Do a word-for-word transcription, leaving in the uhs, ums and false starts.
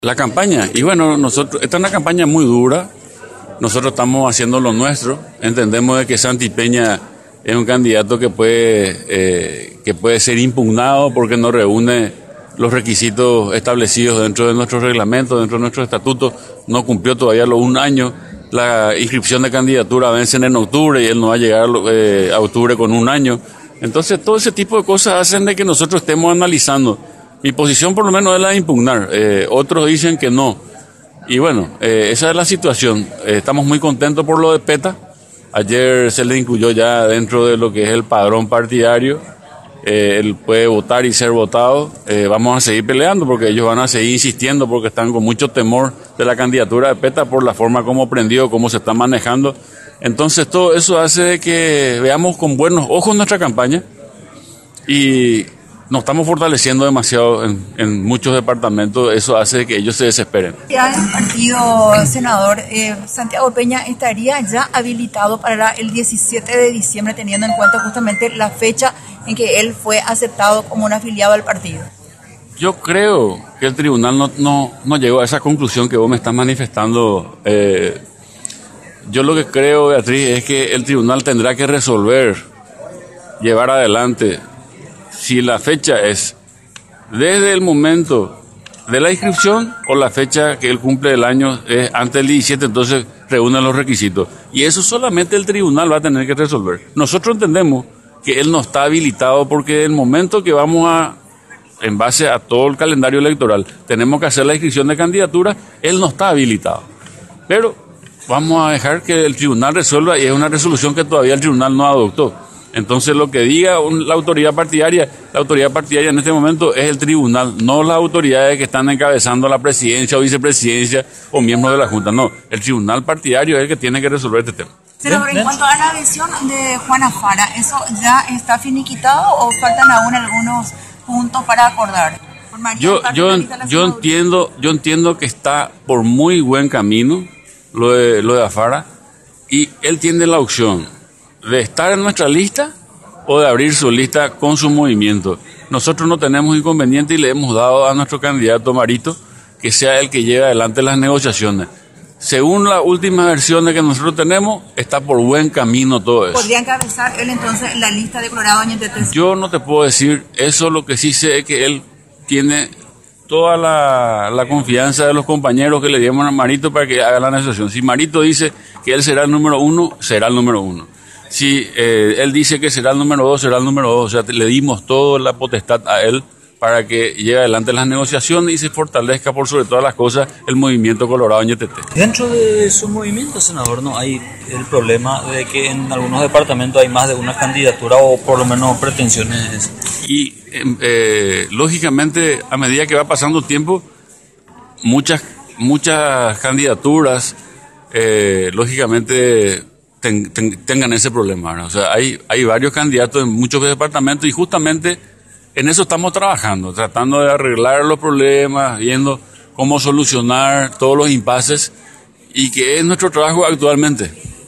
La campaña, y bueno, nosotros, esta es una campaña muy dura, nosotros estamos haciendo lo nuestro, entendemos de que Santi Peña es un candidato que puede, eh, que puede ser impugnado porque no reúne los requisitos establecidos dentro de nuestro reglamento, dentro de nuestro estatuto, no cumplió todavía los un año, la inscripción de candidatura vence en octubre y él no va a llegar eh, a octubre con un año, entonces todo ese tipo de cosas hacen de que nosotros estemos analizando. Mi posición por lo menos es la de impugnar, eh, otros dicen que no. Y bueno, eh, esa es la situación. Eh, estamos muy contentos por lo de PETA. Ayer se le incluyó ya dentro de lo que es el padrón partidario. Eh, él puede votar y ser votado. Eh, vamos a seguir peleando porque ellos van a seguir insistiendo porque están con mucho temor de la candidatura de PETA por la forma como prendió, cómo se está manejando. Entonces todo eso hace que veamos con buenos ojos nuestra campaña y nos estamos fortaleciendo demasiado en, en muchos departamentos, eso hace que ellos se desesperen. Ya el partido, senador, eh, Santiago Peña estaría ya habilitado para el diecisiete de diciembre, teniendo en cuenta justamente la fecha en que él fue aceptado como un afiliado al partido. Yo creo que el tribunal no, no, no llegó a esa conclusión que vos me estás manifestando. Eh, yo lo que creo, Beatriz, es que el tribunal tendrá que resolver, llevar adelante, si la fecha es desde el momento de la inscripción o la fecha que él cumple el año es antes del diecisiete, entonces reúnen los requisitos. Y eso solamente el tribunal va a tener que resolver. Nosotros entendemos que él no está habilitado porque el momento que vamos a, en base a todo el calendario electoral, tenemos que hacer la inscripción de candidatura, él no está habilitado. Pero vamos a dejar que el tribunal resuelva y es una resolución que todavía el tribunal no adoptó. Entonces lo que diga un, la autoridad partidaria, la autoridad partidaria en este momento es el tribunal, no las autoridades que están encabezando la presidencia o vicepresidencia o miembros de la Junta, no, el tribunal partidario es el que tiene que resolver este tema. Senador, en cuanto a la adhesión de Juana Fara, ¿eso ya está finiquitado o faltan aún algunos puntos para acordar? Yo, yo, yo entiendo, yo entiendo que está por muy buen camino lo de, lo de Afara y él tiene la opción de estar en nuestra lista o de abrir su lista con su movimiento. Nosotros no tenemos inconveniente y le hemos dado a nuestro candidato Marito que sea el que lleve adelante las negociaciones. Según las últimas versiones que nosotros tenemos, está por buen camino todo eso. ¿Podría encabezar él entonces la lista de Colorado Año T T C? Yo no te puedo decir eso, lo que sí sé es que él tiene toda la, la confianza de los compañeros que le dieron a Marito para que haga la negociación. Si Marito dice que él será el número uno, será el número uno. Si eh, él dice que será el número dos, será el número dos. O sea, le dimos toda la potestad a él para que lleve adelante las negociaciones y se fortalezca por sobre todas las cosas el movimiento Colorado Ñe Té Té. Dentro de su movimiento, senador, no hay el problema de que en algunos departamentos hay más de una candidatura o por lo menos pretensiones. Y eh, lógicamente, a medida que va pasando el tiempo, muchas, muchas candidaturas, eh, lógicamente, ten, ten, tengan ese problema, ¿no? O sea, hay, hay varios candidatos en muchos departamentos y justamente en eso estamos trabajando, tratando de arreglar los problemas, viendo cómo solucionar todos los impases y que es nuestro trabajo actualmente.